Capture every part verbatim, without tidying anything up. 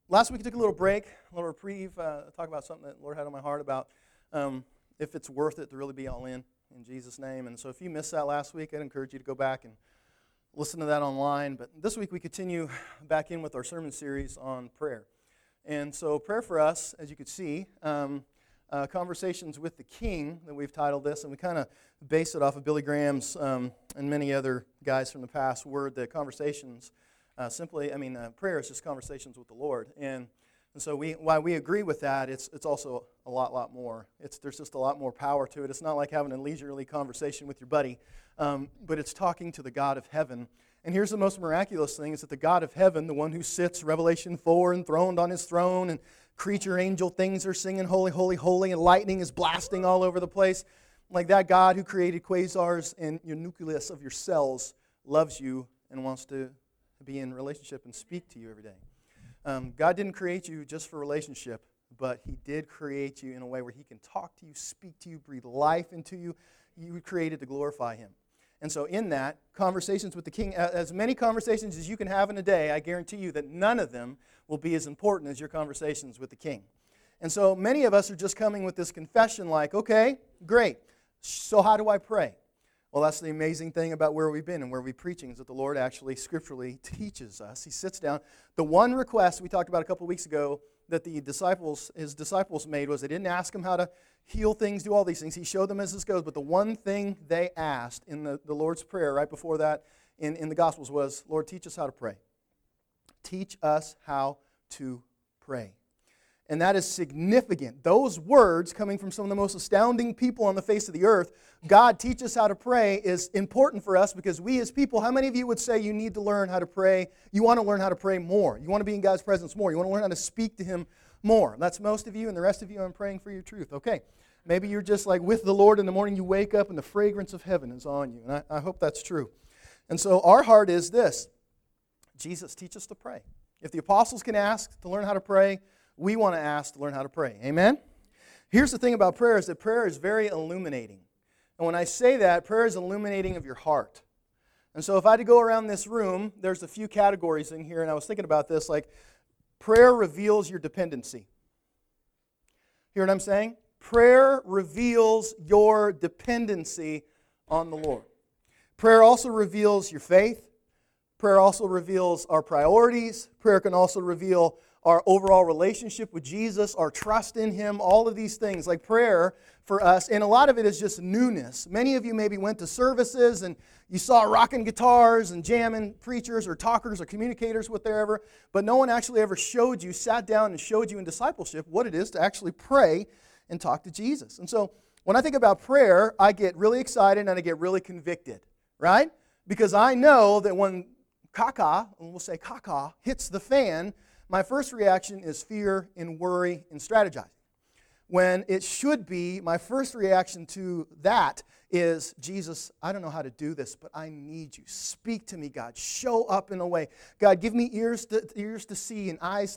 last week we took a little break, a little reprieve, uh, talk about something that the Lord had on my heart about um, if it's worth it to really be all in, in Jesus' name. And so if you missed that last week, I'd encourage you to go back and listen to that online. But this week we continue back in with our sermon series on prayer. And so prayer for us, as you could see, um, uh, Conversations with the King, that we've titled this, and we kind of base it off of Billy Graham's um, and many other guys from the past word, the conversations. Uh, simply, I mean, uh, prayer is just conversations with the Lord. And, and so we, while we agree with that, it's it's also a lot, lot more. It's There's just a lot more power to it. It's not like having a leisurely conversation with your buddy, um, but it's talking to the God of heaven. And here's the most miraculous thing, is that the God of heaven, the one who sits, Revelation four, enthroned on his throne, and creature angel things are singing, holy, holy, holy, and lightning is blasting all over the place. Like that God who created quasars and your nucleus of your cells loves you and wants to be in relationship and speak to you every day. Um, God didn't create you just for relationship, but He did create you in a way where He can talk to you, speak to you, breathe life into you. You were created to glorify Him. And so in that, conversations with the King, as many conversations as you can have in a day, I guarantee you that none of them will be as important as your conversations with the King. And so many of us are just coming with this confession like, okay, great, so how do I pray? Well, that's the amazing thing about where we've been and where we're preaching, is that the Lord actually scripturally teaches us. He sits down. The one request we talked about a couple weeks ago that the disciples, his disciples made, was they didn't ask him how to heal things, do all these things. He showed them as this goes. But the one thing they asked in the, the Lord's Prayer right before that in, in the Gospels was, Lord, teach us how to pray. Teach us how to pray. And that is significant. Those words coming from some of the most astounding people on the face of the earth, God teach us how to pray, is important for us because we as people, how many of you would say you need to learn how to pray? You want to learn how to pray more. You want to be in God's presence more. You want to learn how to speak to Him more. That's most of you, and the rest of you, I'm praying for your truth. Okay, maybe you're just like with the Lord in the morning, you wake up and the fragrance of heaven is on you. And I, I hope that's true. And so our heart is this: Jesus, teach us to pray. If the apostles can ask to learn how to pray, we want to ask to learn how to pray. Amen? Here's the thing about prayer, is that prayer is very illuminating. And when I say that, prayer is illuminating of your heart. And so if I had to go around this room, there's a few categories in here, and I was thinking about this, like prayer reveals your dependency. Hear what I'm saying? Prayer reveals your dependency on the Lord. Prayer also reveals your faith. Prayer also reveals our priorities. Prayer can also reveal our overall relationship with Jesus, our trust in Him, all of these things. Like prayer for us, and a lot of it is just newness. Many of you maybe went to services and you saw rocking guitars and jamming preachers or talkers or communicators, whatever, but no one actually ever showed you, sat down and showed you in discipleship what it is to actually pray and talk to Jesus. And so when I think about prayer, I get really excited and I get really convicted, right? Because I know that when caca, and we'll say caca, hits the fan, my first reaction is fear and worry and strategizing. When it should be, my first reaction to that is, Jesus, I don't know how to do this, but I need you. Speak to me, God. Show up in a way. God, give me ears to, ears to see and eyes,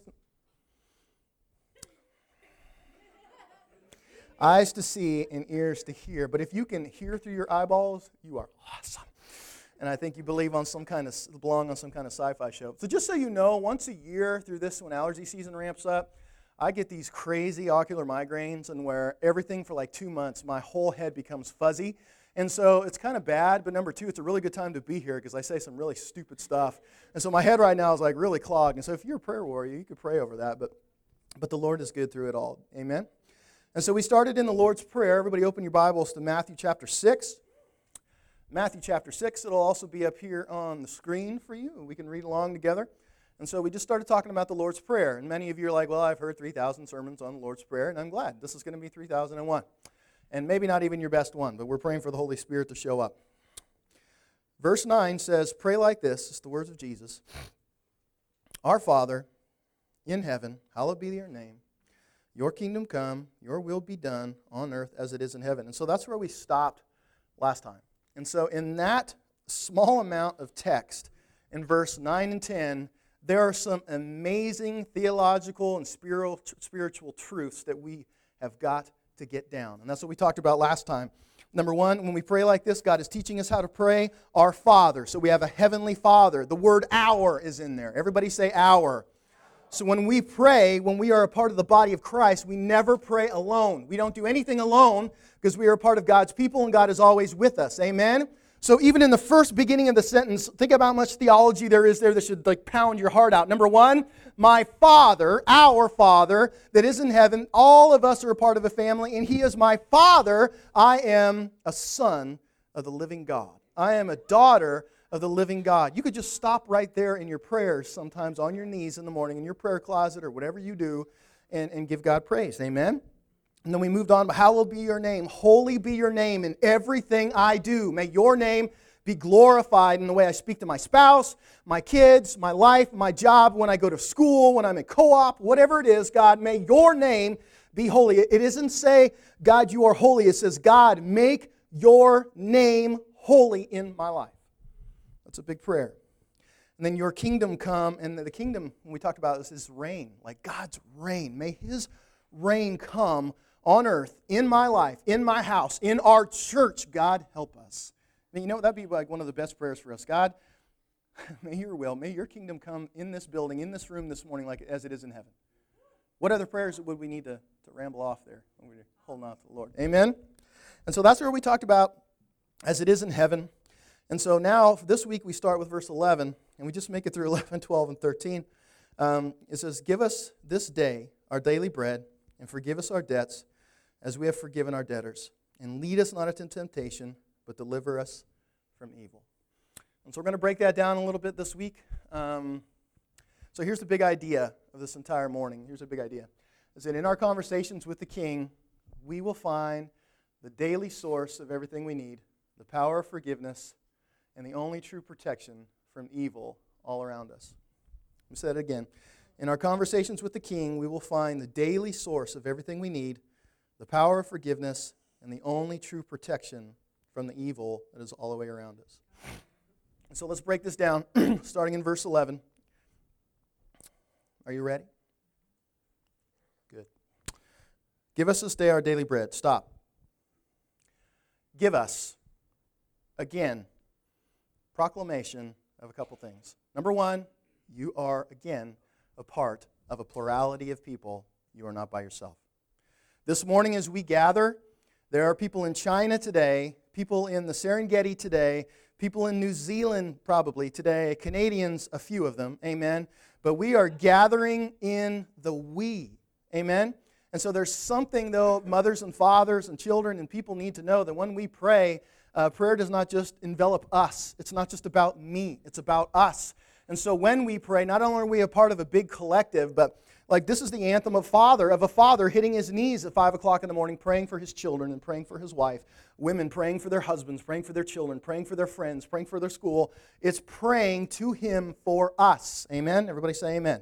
eyes to see and ears to hear. But if you can hear through your eyeballs, you are awesome. And I think you believe on some kind of, belong on some kind of sci-fi show. So just so you know, once a year through this, when allergy season ramps up, I get these crazy ocular migraines, and where everything for like two months, my whole head becomes fuzzy. And so it's kind of bad, but number two, it's a really good time to be here because I say some really stupid stuff. And so my head right now is like really clogged. And so if you're a prayer warrior, you could pray over that, but, but the Lord is good through it all. Amen? And so we started in the Lord's Prayer. Everybody open your Bibles to Matthew chapter six. Matthew chapter six, it'll also be up here on the screen for you, and we can read along together. And so we just started talking about the Lord's Prayer, and many of you are like, well, I've heard three thousand sermons on the Lord's Prayer, and I'm glad. This is going to be three thousand one, and maybe not even your best one, but we're praying for the Holy Spirit to show up. Verse nine says, pray like this, it's the words of Jesus. Our Father in heaven, hallowed be your name. Your kingdom come, your will be done on earth as it is in heaven. And so that's where we stopped last time. And so in that small amount of text, in verse nine and ten, there are some amazing theological and spiritual truths that we have got to get down. And that's what we talked about last time. Number one, when we pray like this, God is teaching us how to pray our Father. So we have a heavenly Father. The word our is in there. Everybody say our. So when we pray, when we are a part of the body of Christ, we never pray alone. We don't do anything alone because we are a part of God's people and God is always with us. Amen? So even in the first beginning of the sentence, think about how much theology there is there that should like pound your heart out. Number one, my Father, our Father that is in heaven, all of us are a part of a family, and He is my Father. I am a son of the living God. I am a daughter of the living God. You could just stop right there in your prayers sometimes on your knees in the morning in your prayer closet or whatever you do and, and give God praise. Amen? And then we moved on. Hallowed be your name. Holy be your name in everything I do. May your name be glorified in the way I speak to my spouse, my kids, my life, my job, when I go to school, when I'm in co-op, whatever it is, God, may your name be holy. It isn't say, God, you are holy. It says, God, make your name holy in my life. That's a big prayer. And then your kingdom come, and the kingdom, when we talked about this, is reign, like God's reign. May His reign come on earth, in my life, in my house, in our church. God, help us. I mean, you know, that'd be like one of the best prayers for us. God, may your will, may your kingdom come in this building, in this room this morning, like as it is in heaven. What other prayers would we need to, to ramble off there when we're holding on to the Lord? Amen? And so that's where we talked about as it is in heaven. And so now, this week, we start with verse eleven, and we just make it through eleven, twelve, and thirteen. Um, it says, give us this day our daily bread, and forgive us our debts, as we have forgiven our debtors. And lead us not into temptation, but deliver us from evil. And so we're going to break that down a little bit this week. Um, so here's the big idea of this entire morning. Here's a big idea. Is that in our conversations with the King, we will find the daily source of everything we need, the power of forgiveness, and the only true protection from evil all around us. Let me say it again. In our conversations with the King, we will find the daily source of everything we need, the power of forgiveness, and the only true protection from the evil that is all the way around us. And so let's break this down, starting in verse eleven. Are you ready? Good. Give us this day our daily bread. Stop. Give us. Again, proclamation of a couple things. Number one, you are, again, a part of a plurality of people. You are not by yourself. This morning as we gather, there are people in China today, people in the Serengeti today, people in New Zealand probably today, Canadians, a few of them, amen. But we are gathering in the we, amen. And so there's something, though, mothers and fathers and children and people need to know that when we pray, uh, prayer does not just envelop us. It's not just about me. It's about us. And so when we pray, not only are we a part of a big collective, but like this is the anthem of father, of a father hitting his knees at five o'clock in the morning, praying for his children and praying for his wife. Women praying for their husbands, praying for their children, praying for their friends, praying for their school. It's praying to Him for us. Amen? Everybody say amen.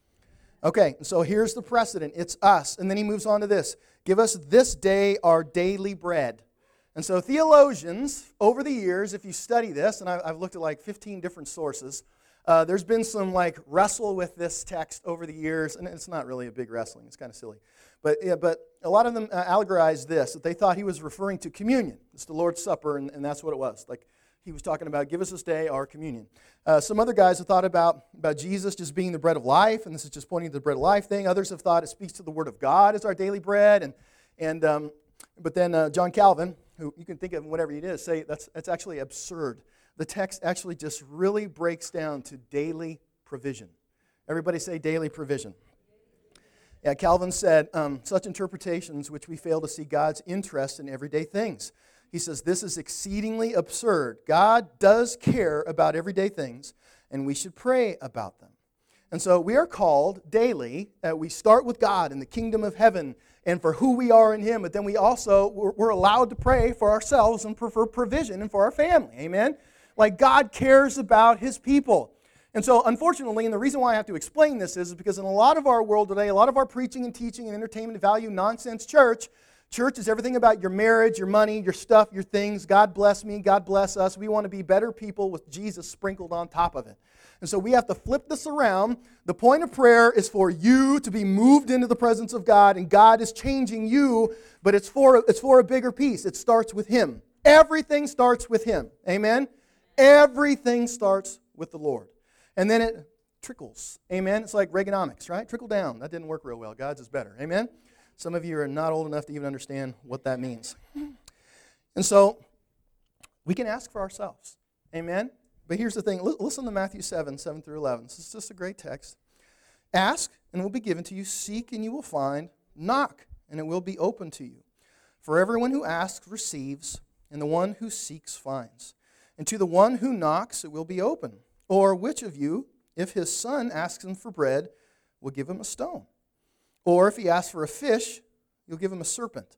Okay, so here's the precedent. It's us. And then he moves on to this. Give us this day our daily bread. And so theologians, over the years, if you study this, and I've looked at like fifteen different sources, Uh, there's been some like wrestle with this text over the years, and it's not really a big wrestling. It's kind of silly. But yeah, but a lot of them uh, allegorized this, that they thought he was referring to communion. It's the Lord's Supper, and, and that's what it was. Like he was talking about, give us this day our communion. Uh, some other guys have thought about, about Jesus just being the bread of life, and this is just pointing to the bread of life thing. Others have thought it speaks to the Word of God as our daily bread. And and um, But then uh, John Calvin, who you can think of whatever it is, say that's, that's actually absurd. The text actually just really breaks down to daily provision. Everybody say daily provision. Yeah, Calvin said, um, such interpretations which we fail to see God's interest in everyday things. He says, this is exceedingly absurd. God does care about everyday things, and we should pray about them. And so we are called daily, uh, we start with God in the kingdom of heaven and for who we are in Him, but then we also, we're, we're allowed to pray for ourselves and for, for provision and for our family. Amen? Like God cares about His people. And so, unfortunately, and the reason why I have to explain this is because in a lot of our world today, a lot of our preaching and teaching and entertainment value nonsense church, church is everything about your marriage, your money, your stuff, your things. God bless me, God bless us. We want to be better people with Jesus sprinkled on top of it. And so we have to flip this around. The point of prayer is for you to be moved into the presence of God, and God is changing you, but it's for, it's for a bigger piece. It starts with Him. Everything starts with Him. Amen? Everything starts with the Lord. And then it trickles. Amen? It's like Reaganomics, right? Trickle down. That didn't work real well. God's is better. Amen? Some of you are not old enough to even understand what that means. And so, we can ask for ourselves. Amen? But here's the thing. Listen to Matthew seven, seven through eleven. This is just a great text. Ask, and it will be given to you. Seek, and you will find. Knock, and it will be open to you. For everyone who asks receives, and the one who seeks finds. And to the one who knocks it will be open. Or which of you, if his son asks him for bread, will give him a stone? Or if he asks for a fish, you'll give him a serpent.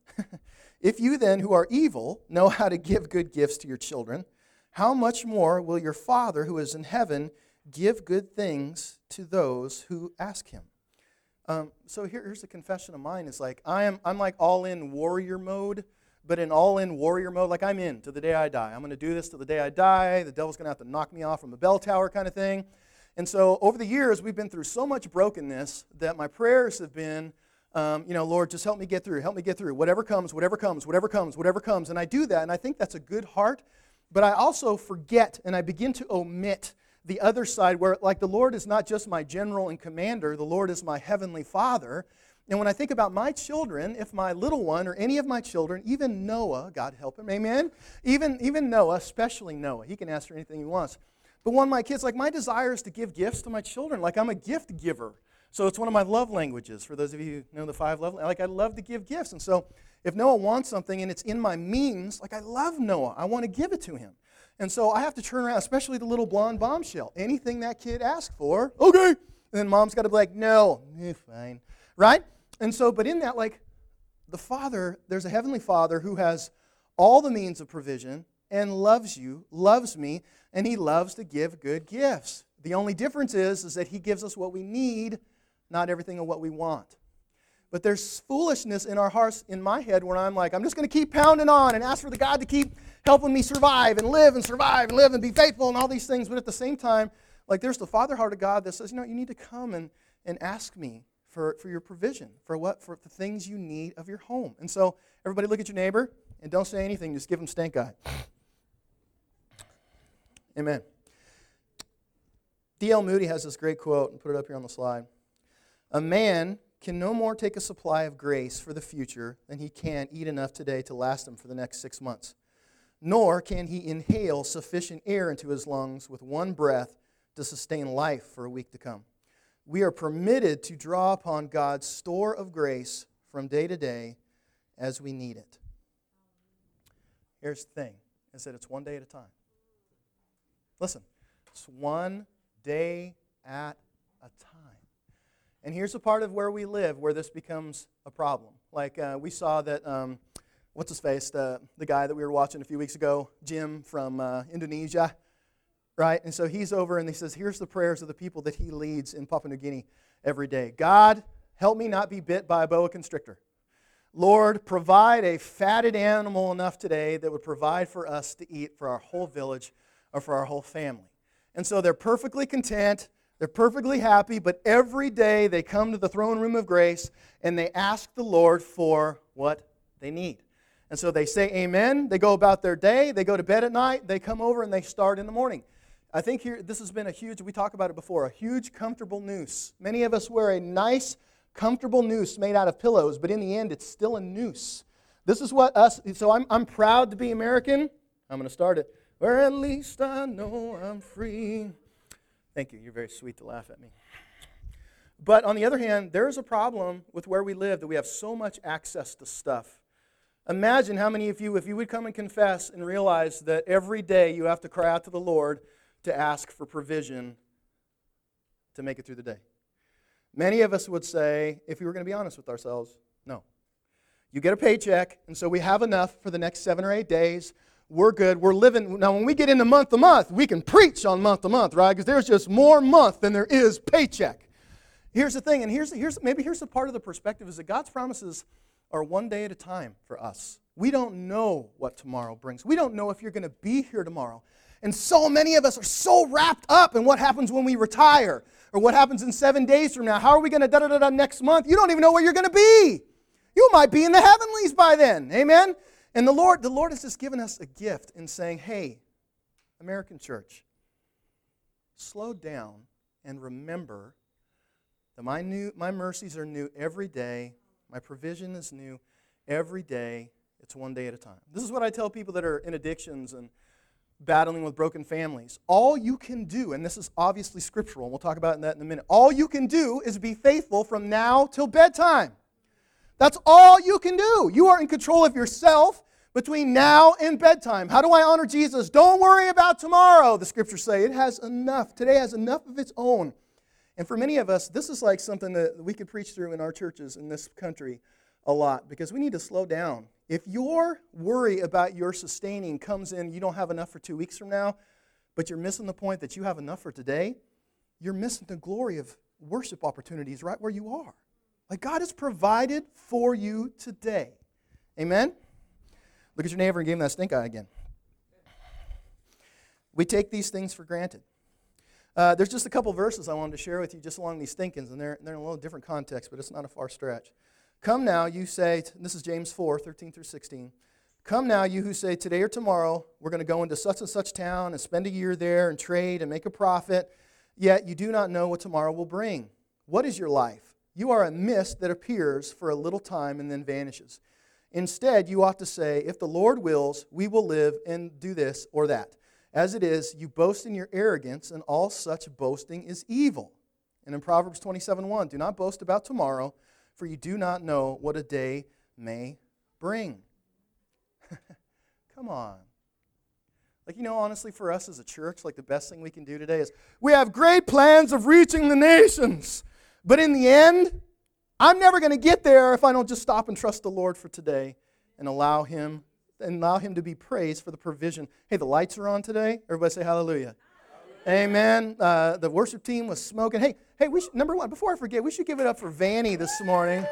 If you then, who are evil, know how to give good gifts to your children, how much more will your Father who is in heaven give good things to those who ask him? Um, so here, here's a confession of mine. It's like I am, I'm like all in warrior mode, but in all in warrior mode, like I'm in to the day I die. I'm going to do this to the day I die. The devil's going to have to knock me off from the bell tower kind of thing. And so over the years, we've been through so much brokenness that my prayers have been, um, you know, Lord, just help me get through. Help me get through. Whatever comes, whatever comes, whatever comes, whatever comes. And I do that, and I think that's a good heart. But I also forget, and I begin to omit the other side where, like, the Lord is not just my general and commander. The Lord is my heavenly Father. And when I think about my children, if my little one or any of my children, even Noah, God help him, amen? Even, even Noah, especially Noah, he can ask for anything he wants. But one of my kids, like, my desire is to give gifts to my children. Like, I'm a gift giver. So it's one of my love languages. For those of you who know the five love languages, like, I love to give gifts. And so if Noah wants something and it's in my means, like, I love Noah. I want to give it to him. And so I have to turn around, especially the little blonde bombshell. Anything that kid asks for, okay. And then mom's got to be like, no, eh, fine. Right? And so, but in that, like, the Father, there's a heavenly Father who has all the means of provision and loves you, loves me, and he loves to give good gifts. The only difference is, is that he gives us what we need, not everything of what we want. But there's foolishness in our hearts, in my head, where I'm like, I'm just going to keep pounding on and ask for the God to keep helping me survive and live and survive and live and be faithful and all these things. But at the same time, like, there's the Father heart of God that says, you know, you need to come and, and ask me for, for your provision, for what, for the things you need of your home. And so everybody look at your neighbor and don't say anything, just give them stank eye. Amen. D L Moody has this great quote, and put it up here on the slide. A man can no more take a supply of grace for the future than he can eat enough today to last him for the next six months. Nor can he inhale sufficient air into his lungs with one breath to sustain life for a week to come. We are permitted to draw upon God's store of grace from day to day as we need it. Here's the thing, is that it's one day at a time. Listen, it's one day at a time. And here's a part of where we live where this becomes a problem. Like uh, we saw that, um, what's his face, the, the guy that we were watching a few weeks ago, Jim from uh, Indonesia, right? And so he's over and he says, here's the prayers of the people that he leads in Papua New Guinea every day. God, help me not be bit by a boa constrictor. Lord, provide a fatted animal enough today that would provide for us to eat for our whole village or for our whole family. And so they're perfectly content. They're perfectly happy, but every day they come to the throne room of grace and they ask the Lord for what they need. And so they say amen, they go about their day, they go to bed at night, they come over and they start in the morning. I think here this has been a huge, we talked about it before, a huge comfortable noose. Many of us wear a nice, comfortable noose made out of pillows, but in the end it's still a noose. This is what us, so I'm, I'm proud to be American. I'm going to start it. Where at least I know I'm free. Thank you. You're very sweet to laugh at me. But on the other hand, there's a problem with where we live that we have so much access to stuff. Imagine how many of you, if you would come and confess and realize that every day you have to cry out to the Lord to ask for provision to make it through the day. Many of us would say, if we were going to be honest with ourselves, no. You get a paycheck, and so we have enough for the next seven or eight days. We're good. We're living. Now, when we get into month to month, we can preach on month to month, right? Because there's just more month than there is paycheck. Here's the thing, and here's here's maybe here's the part of the perspective is that God's promises are one day at a time for us. We don't know what tomorrow brings. We don't know if you're going to be here tomorrow. And so many of us are so wrapped up in what happens when we retire or what happens in seven days from now. How are we going to da-da-da-da next month? You don't even know where you're going to be. You might be in the heavenlies by then. Amen? And the Lord, the Lord has just given us a gift in saying, hey, American church, slow down and remember that my new my mercies are new every day. My provision is new every day. It's one day at a time. This is what I tell people that are in addictions and battling with broken families. All you can do, and this is obviously scriptural, and we'll talk about that in a minute, all you can do is be faithful from now till bedtime. That's all you can do. You are in control of yourself between now and bedtime. How do I honor Jesus? Don't worry about tomorrow, the scriptures say. It has enough. Today has enough of its own. And for many of us, this is like something that we could preach through in our churches in this country a lot, because we need to slow down. If your worry about your sustaining comes in, you don't have enough for two weeks from now, but you're missing the point that you have enough for today, you're missing the glory of worship opportunities right where you are. Like God has provided for you today. Amen? Look at your neighbor and give him that stink eye again. We take these things for granted. Uh, there's just a couple verses I wanted to share with you just along these thinkings, and they're, they're in a little different context, but it's not a far stretch. Come now, you say, this is James four, thirteen through sixteen. Come now, you who say, today or tomorrow, we're going to go into such and such town and spend a year there and trade and make a profit, yet you do not know what tomorrow will bring. What is your life? You are a mist that appears for a little time and then vanishes. Instead, you ought to say, if the Lord wills, we will live and do this or that. As it is, you boast in your arrogance, and all such boasting is evil. And in Proverbs twenty-seven one, do not boast about tomorrow, for you do not know what a day may bring. Come on. Like, you know, honestly, for us as a church, like the best thing we can do today is we have great plans of reaching the nations. But in the end, I'm never going to get there if I don't just stop and trust the Lord for today and allow Him and allow Him to be praised for the provision. Hey, the lights are on today. Everybody say hallelujah. Amen. Uh, the worship team was smoking. Hey, hey, we should, number one, before I forget, we should give it up for Vanny this morning.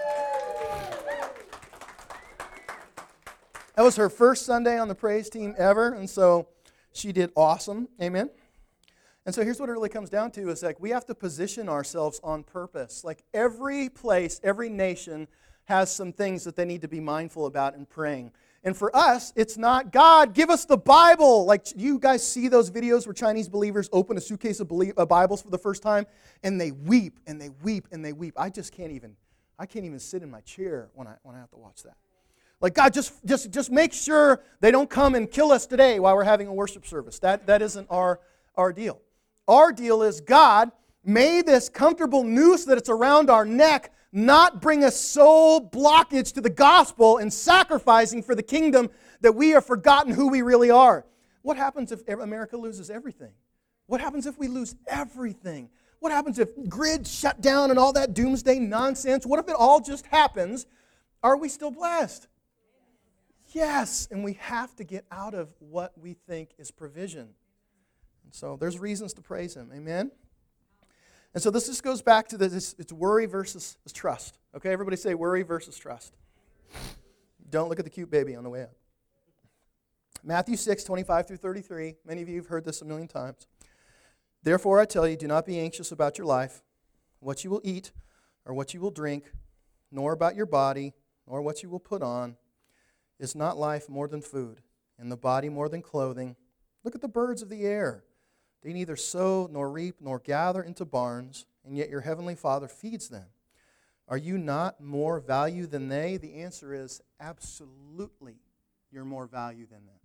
That was her first Sunday on the praise team ever, and so she did awesome. Amen. And so here's what it really comes down to is like we have to position ourselves on purpose. Like every place, every nation has some things that they need to be mindful about in praying. And for us, it's not, God, give us the Bible. Like, you guys see those videos where Chinese believers open a suitcase of Bibles for the first time, and they weep, and they weep, and they weep. I just can't even, I can't even sit in my chair when I when I have to watch that. Like, God, just, just, just make sure they don't come and kill us today while we're having a worship service. That, that isn't our, our deal. Our deal is, God, may this comfortable noose that it's around our neck not bring a soul blockage to the gospel and sacrificing for the kingdom that we have forgotten who we really are. What happens if America loses everything? What happens if we lose everything? What happens if grid shut down and all that doomsday nonsense? What if it all just happens? Are we still blessed? Yes, and we have to get out of what we think is provision. And so there's reasons to praise Him. Amen? And so this just goes back to this, it's worry versus trust. Okay, everybody say worry versus trust. Don't look at the cute baby on the way up. Matthew six, twenty-five through thirty-three. Many of you have heard this a million times. Therefore I tell you, do not be anxious about your life, what you will eat or what you will drink, nor about your body, nor what you will put on. Is not life more than food, and the body more than clothing? Look at the birds of the air. They neither sow nor reap nor gather into barns, and yet your heavenly Father feeds them. Are you not more value than they? The answer is absolutely you're more value than them.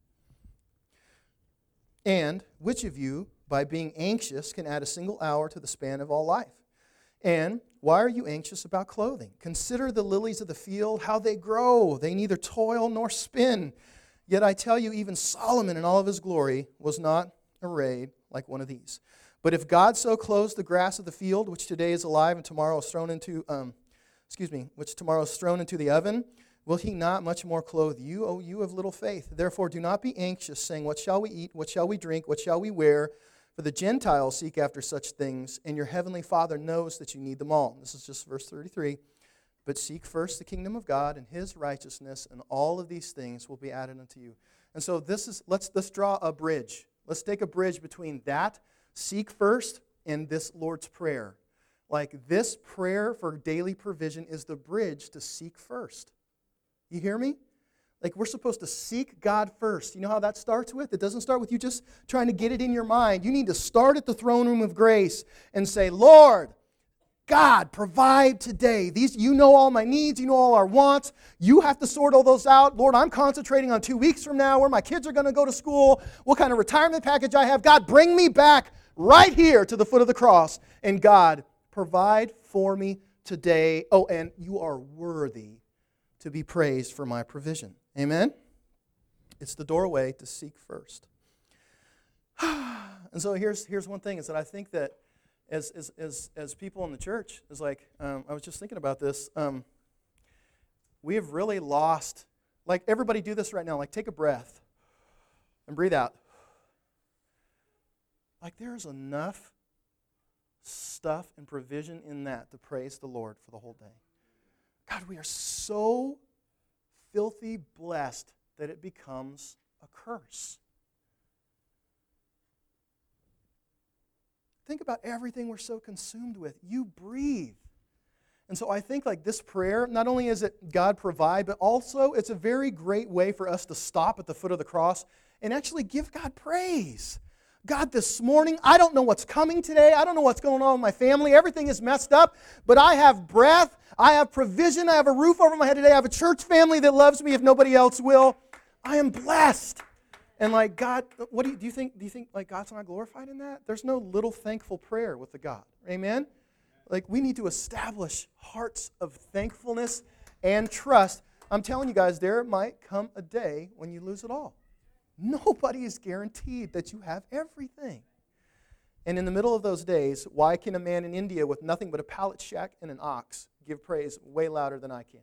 And which of you, by being anxious, can add a single hour to the span of all life? And why are you anxious about clothing? Consider the lilies of the field, how they grow. They neither toil nor spin. Yet I tell you, even Solomon in all of his glory was not arrayed like one of these. But if God so clothes the grass of the field, which today is alive and tomorrow is thrown into, um, excuse me, which tomorrow is thrown into the oven, will He not much more clothe you, O you of little faith? Therefore do not be anxious, saying, what shall we eat? What shall we drink? What shall we wear? For the Gentiles seek after such things, and your heavenly Father knows that you need them all. This is just verse thirty-three. But seek first the kingdom of God and His righteousness, and all of these things will be added unto you. And so this is let's let's draw a bridge. Let's take a bridge between that, seek first, and this Lord's Prayer. Like this prayer for daily provision is the bridge to seek first. You hear me? Like, we're supposed to seek God first. You know how that starts with? It doesn't start with you just trying to get it in your mind. You need to start at the throne room of grace and say, Lord, God, provide today. These, you know all my needs. You know all our wants. You have to sort all those out. Lord, I'm concentrating on two weeks from now where my kids are going to go to school, what kind of retirement package I have. God, bring me back right here to the foot of the cross. And God, provide for me today. Oh, and you are worthy to be praised for my provision. Amen? It's the doorway to seek first. And so here's here's one thing, is that I think that as as as, as people in the church, is like, um, I was just thinking about this, um, we have really lost, like everybody do this right now, like take a breath and breathe out. Like there's enough stuff and provision in that to praise the Lord for the whole day. God, we are so filthy blessed that it becomes a curse. Think about everything we're so consumed with. You breathe. And so I think like this prayer, not only is it God provide, but also it's a very great way for us to stop at the foot of the cross and actually give God praise. God, this morning, I don't know what's coming today. I don't know what's going on with my family. Everything is messed up, but I have breath. I have provision. I have a roof over my head today. I have a church family that loves me if nobody else will. I am blessed. And like God, what do you, do you think? Do you think like God's not glorified in that? There's no little thankful prayer with the God. Amen? Like we need to establish hearts of thankfulness and trust. I'm telling you guys, there might come a day when you lose it all. Nobody is guaranteed that you have everything. And in the middle of those days, why can a man in India with nothing but a pallet shack and an ox give praise way louder than I can?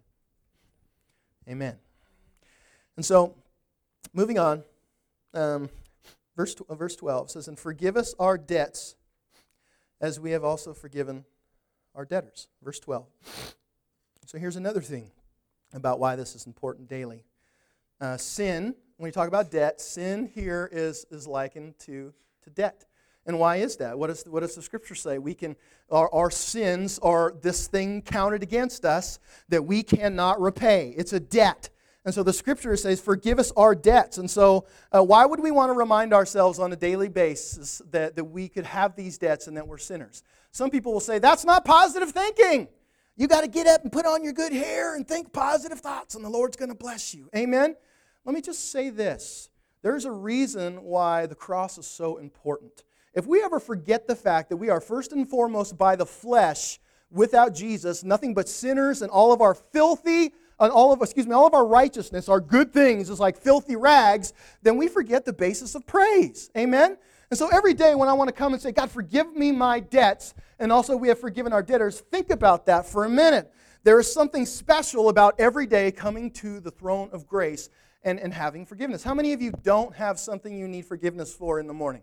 Amen. And so, moving on, um, verse, verse twelve says, and forgive us our debts as we have also forgiven our debtors. Verse twelve. So here's another thing about why this is important daily. Uh, sin, when you talk about debt, sin here is, is likened to, to debt. And why is that? What, is, what does the Scripture say? We can, our, our sins are this thing counted against us that we cannot repay. It's a debt. And so the Scripture says, forgive us our debts. And so uh, why would we want to remind ourselves on a daily basis that, that we could have these debts and that we're sinners? Some people will say, that's not positive thinking. You got to get up and put on your good hair and think positive thoughts and the Lord's going to bless you. Amen? Let me just say this. There's a reason why the cross is so important. If we ever forget the fact that we are first and foremost by the flesh without Jesus, nothing but sinners, and all of our filthy, and all of excuse me, all of our righteousness, our good things is like filthy rags, then we forget the basis of praise. Amen? And so every day when I want to come and say, God, forgive me my debts, and also we have forgiven our debtors, think about that for a minute. There is something special about every day coming to the throne of grace and, and having forgiveness. How many of you don't have something you need forgiveness for in the morning?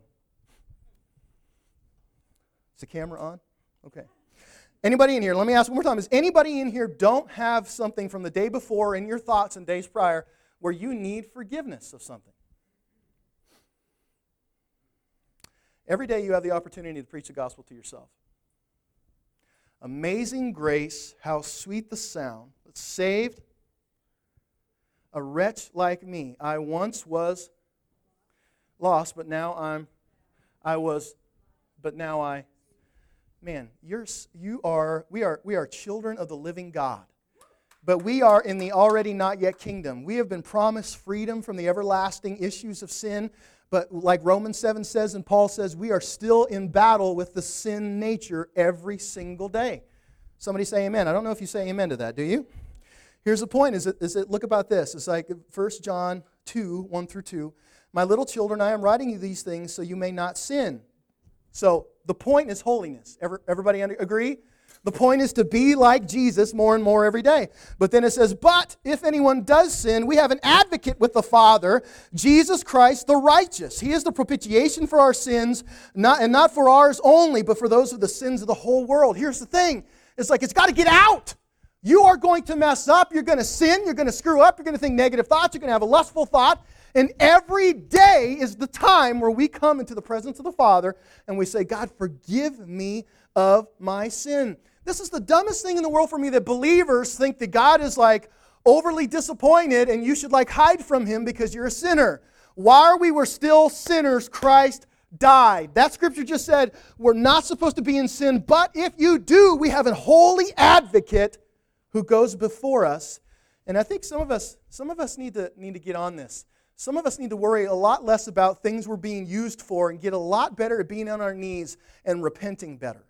Is the camera on? Okay. Anybody in here, let me ask one more time, is anybody in here don't have something from the day before in your thoughts and days prior where you need forgiveness of something? Every day you have the opportunity to preach the gospel to yourself. Amazing grace, how sweet the sound that saved a wretch like me. I once was lost, but now I'm, I was, but now I, man, you're, you are, we are, we are children of the living God. But we are in the already not yet kingdom. We have been promised freedom from the everlasting issues of sin. But like Romans seven says and Paul says, we are still in battle with the sin nature every single day. Somebody say amen. I don't know if you say amen to that, do you? Here's the point, is it, is it look about this. It's like First John two, one through two. My little children, I am writing you these things so you may not sin. So the point is holiness. Everybody agree? The point is to be like Jesus more and more every day. But then it says, but if anyone does sin, we have an advocate with the Father, Jesus Christ the righteous. He is the propitiation for our sins, not, and not for ours only, but for those of the sins of the whole world. Here's the thing. It's like it's got to get out. You are going to mess up. You're going to sin. You're going to screw up. You're going to think negative thoughts. You're going to have a lustful thought. And every day is the time where we come into the presence of the Father and we say, God, forgive me of my sin. This is the dumbest thing in the world for me, that believers think that God is like, overly disappointed, and you should like hide from him because you're a sinner. While we were still sinners, Christ died. That scripture just said we're not supposed to be in sin, but if you do, we have a holy advocate who goes before us. And I think some of us, some of us need to need to get on this. Some of us need to worry a lot less about things we're being used for and get a lot better at being on our knees and repenting better.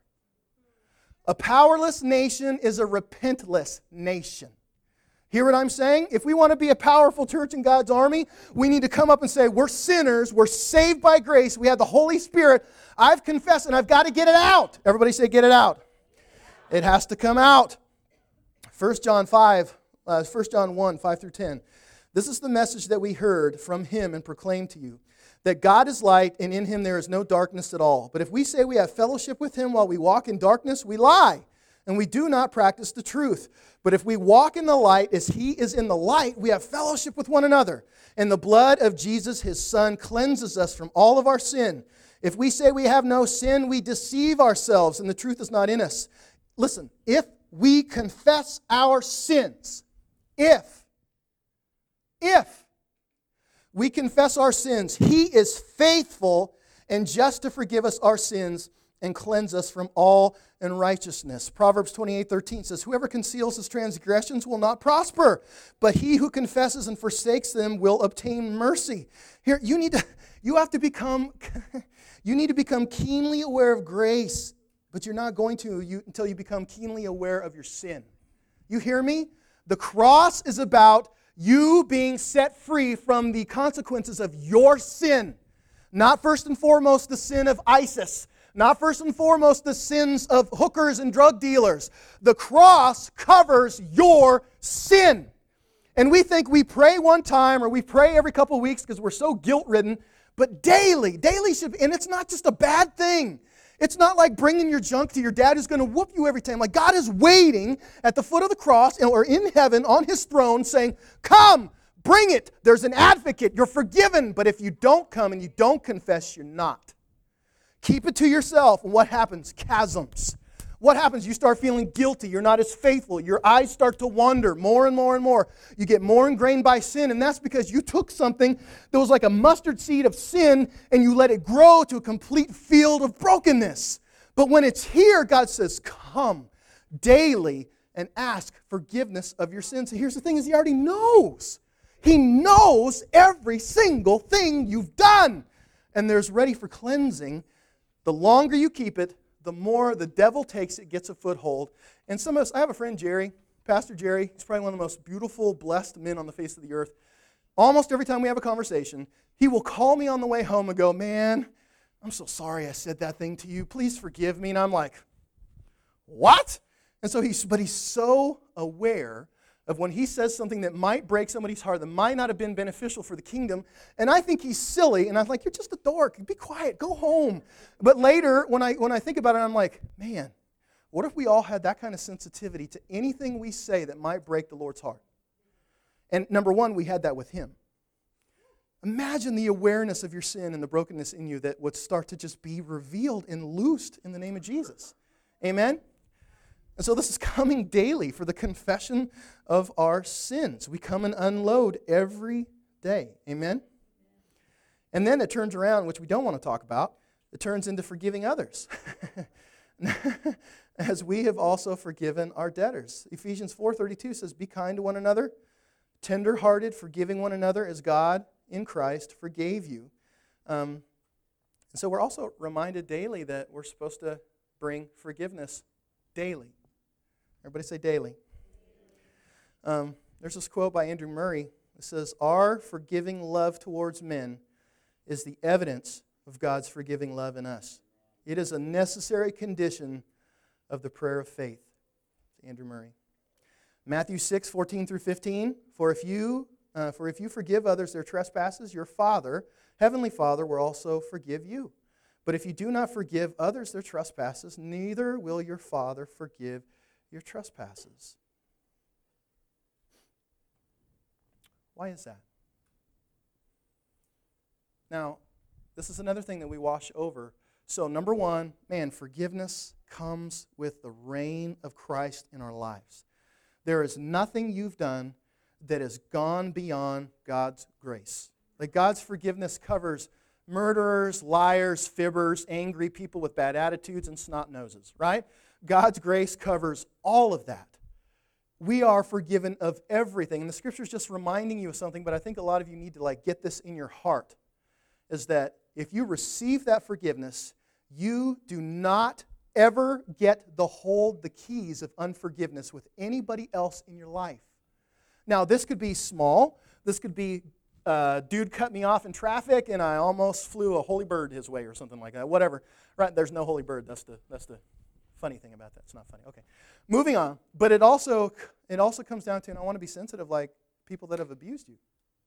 A powerless nation is a repentless nation. Hear what I'm saying? If we want to be a powerful church in God's army, we need to come up and say, we're sinners, we're saved by grace, we have the Holy Spirit, I've confessed and I've got to get it out. Everybody say, get it out. It has to come out. First John five, uh, First John one, five through ten. This is the message that we heard from him and proclaimed to you, that God is light and in him there is no darkness at all. But if we say we have fellowship with him while we walk in darkness, we lie, and we do not practice the truth. But if we walk in the light as he is in the light, we have fellowship with one another. And the blood of Jesus, his Son, cleanses us from all of our sin. If we say we have no sin, we deceive ourselves, and the truth is not in us. Listen, if we confess our sins, if, if we confess our sins, he is faithful and just to forgive us our sins and cleanse us from all unrighteousness. Proverbs twenty-eight thirteen says, whoever conceals his transgressions will not prosper, but he who confesses and forsakes them will obtain mercy. Here, you need to, you have to become, you need to become keenly aware of grace, but you're not going to you, until you become keenly aware of your sin. You hear me? The cross is about you being set free from the consequences of your sin. Not first and foremost the sin of ISIS. Not first and foremost the sins of hookers and drug dealers. The cross covers your sin. And we think we pray one time or we pray every couple of weeks because we're so guilt-ridden. But daily, daily should be, and it's not just a bad thing. It's not like bringing your junk to your dad who's going to whoop you every time. Like God is waiting at the foot of the cross or in heaven on his throne saying, come, bring it. There's an advocate. You're forgiven. But if you don't come and you don't confess, you're not. Keep it to yourself. And what happens? Chasms. What happens? You start feeling guilty. You're not as faithful. Your eyes start to wander more and more and more. You get more ingrained by sin, and that's because you took something that was like a mustard seed of sin and you let it grow to a complete field of brokenness. But when it's here, God says, come daily and ask forgiveness of your sins. And here's the thing is he already knows. He knows every single thing you've done. And there's ready for cleansing. The longer you keep it, the more the devil takes it, gets a foothold. And some of us, I have a friend, Jerry, Pastor Jerry. He's probably one of the most beautiful, blessed men on the face of the earth. Almost every time we have a conversation, he will call me on the way home and go, man, I'm so sorry I said that thing to you. Please forgive me. And I'm like, what? And so he's, but he's so aware of when he says something that might break somebody's heart, that might not have been beneficial for the kingdom. And I think he's silly. And I'm like, you're just a dork. Be quiet. Go home. But later, when I when I think about it, I'm like, man, what if we all had that kind of sensitivity to anything we say that might break the Lord's heart? And number one, we had that with him. Imagine the awareness of your sin and the brokenness in you that would start to just be revealed and loosed in the name of Jesus. Amen? And so this is coming daily for the confession of our sins. We come and unload every day. Amen? And then it turns around, which we don't want to talk about, it turns into forgiving others. As we have also forgiven our debtors. Ephesians four thirty-two says, be kind to one another, tender-hearted, forgiving one another as God in Christ forgave you. Um, and so we're also reminded daily that we're supposed to bring forgiveness daily. Everybody say daily. Um, there's this quote by Andrew Murray. It says, our forgiving love towards men is the evidence of God's forgiving love in us. It is a necessary condition of the prayer of faith. Andrew Murray. Matthew six, fourteen through fifteen. For if you uh, for if you forgive others their trespasses, your Father, Heavenly Father, will also forgive you. But if you do not forgive others their trespasses, neither will your Father forgive your trespasses. Why is that? Now, this is another thing that we wash over. So, number one, man, forgiveness comes with the reign of Christ in our lives. There is nothing you've done that has gone beyond God's grace. Like God's forgiveness covers murderers, liars, fibbers, angry people with bad attitudes, and snot noses, right? God's grace covers all of that. We are forgiven of everything. And the Scripture is just reminding you of something, but I think a lot of you need to like get this in your heart, is that if you receive that forgiveness, you do not ever get to hold the keys of unforgiveness with anybody else in your life. Now, this could be small. This could be, uh, dude cut me off in traffic and I almost flew a holy bird his way or something like that. Whatever. Right? There's no holy bird. That's the that's the funny thing about that. It's not funny. Okay. Moving on. But it also it also comes down to, and I want to be sensitive, like people that have abused you.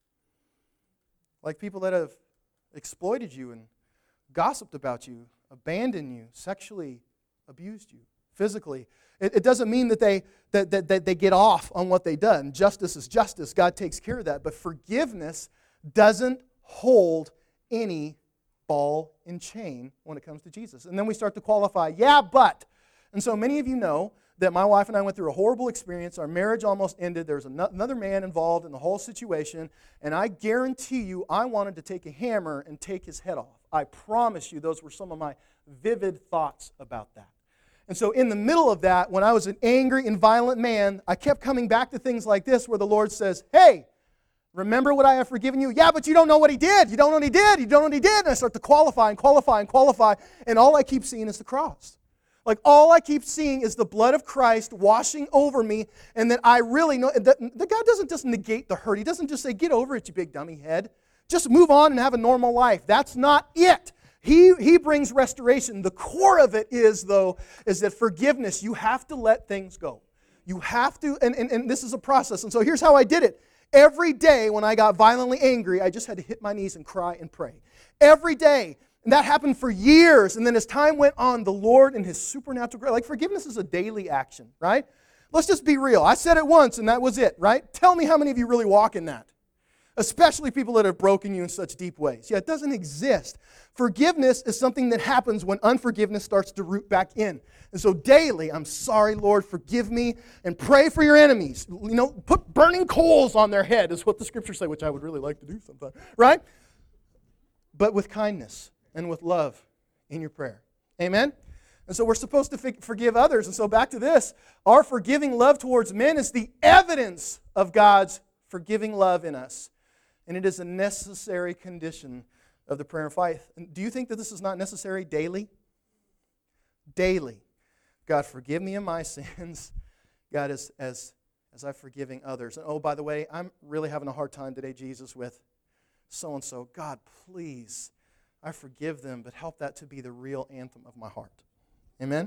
Like people that have exploited you and gossiped about you, abandoned you, sexually abused you, physically. It, it doesn't mean that they that, that, that they get off on what they've done. Justice is justice. God takes care of that. But forgiveness doesn't hold any ball and chain when it comes to Jesus. And then we start to qualify, yeah, but. And so many of you know that my wife and I went through a horrible experience. Our marriage almost ended. There was another man involved in the whole situation. And I guarantee you, I wanted to take a hammer and take his head off. I promise you, those were some of my vivid thoughts about that. And so in the middle of that, when I was an angry and violent man, I kept coming back to things like this where the Lord says, hey, remember what I have forgiven you? Yeah, but you don't know what he did. You don't know what he did. You don't know what he did. And I start to qualify and qualify and qualify. And all I keep seeing is the cross. Like all I keep seeing is the blood of Christ washing over me. And that I really know that the God doesn't just negate the hurt. He doesn't just say, get over it, you big dummy head. Just move on and have a normal life. That's not it. He, he brings restoration. The core of it is, though, is that forgiveness, you have to let things go. You have to, and, and, and this is a process. And so here's how I did it. Every day when I got violently angry, I just had to hit my knees and cry and pray. Every day. And that happened for years. And then as time went on, the Lord in His supernatural grace, like forgiveness is a daily action, right? Let's just be real. I said it once and that was it, right? Tell me how many of you really walk in that. Especially people that have broken you in such deep ways. Yeah, it doesn't exist. Forgiveness is something that happens when unforgiveness starts to root back in. And so daily, I'm sorry, Lord, forgive me, and pray for your enemies. You know, put burning coals on their head is what the Scriptures say, which I would really like to do sometime, right? But with kindness and with love in your prayer. Amen? And so we're supposed to forgive others. And so back to this, our forgiving love towards men is the evidence of God's forgiving love in us. And it is a necessary condition of the prayer of faith. And do you think that this is not necessary daily? Daily. God, forgive me of my sins. God, as, as, as I'm forgiving others. And oh, by the way, I'm really having a hard time today, Jesus, with so-and-so. God, please, I forgive them, but help that to be the real anthem of my heart. Amen?